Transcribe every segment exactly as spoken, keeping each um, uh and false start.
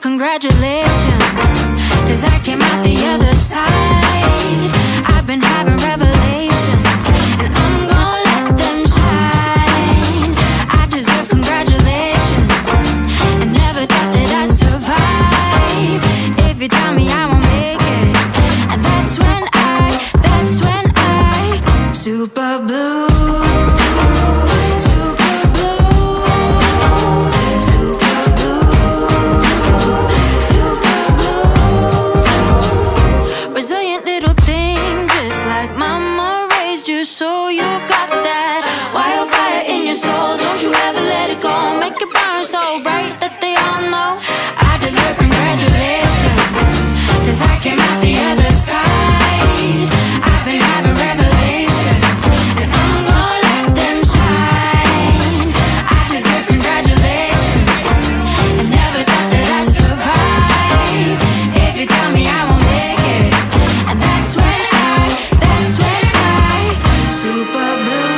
congratulations, 'cause I came out the other side. I've been having revelations, and I'm gonna let them shine. I deserve congratulations, I never thought that I'd survive. If you tell me I won't make it, and that's when I, that's when I super blue. So you got that wildfire in your soul. Don't you ever let it go. Make it burn so bright that they all know I deserve congratulations, 'cause I came out the other side. I've been having revelations, and I'm gonna let them shine. I deserve congratulations, I never thought that I'd survive. If you tell me I won't make it, and that's when I, that's when I super blue.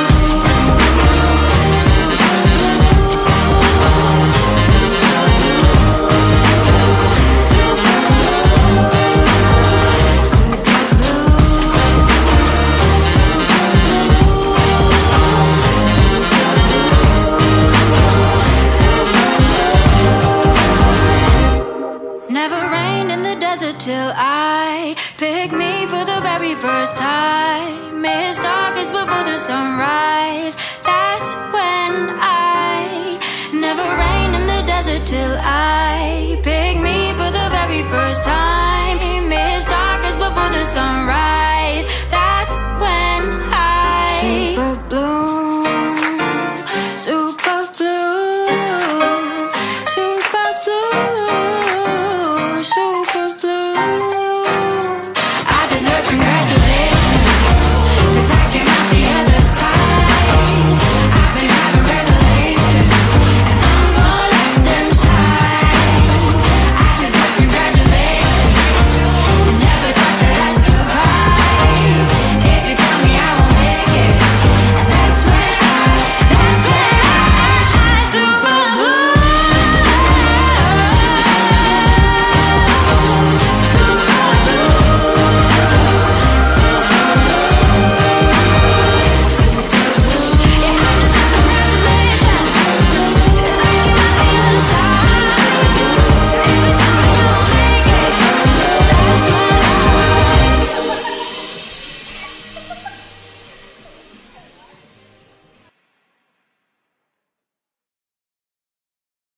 Never rained in the desert till I picked me for the very first time.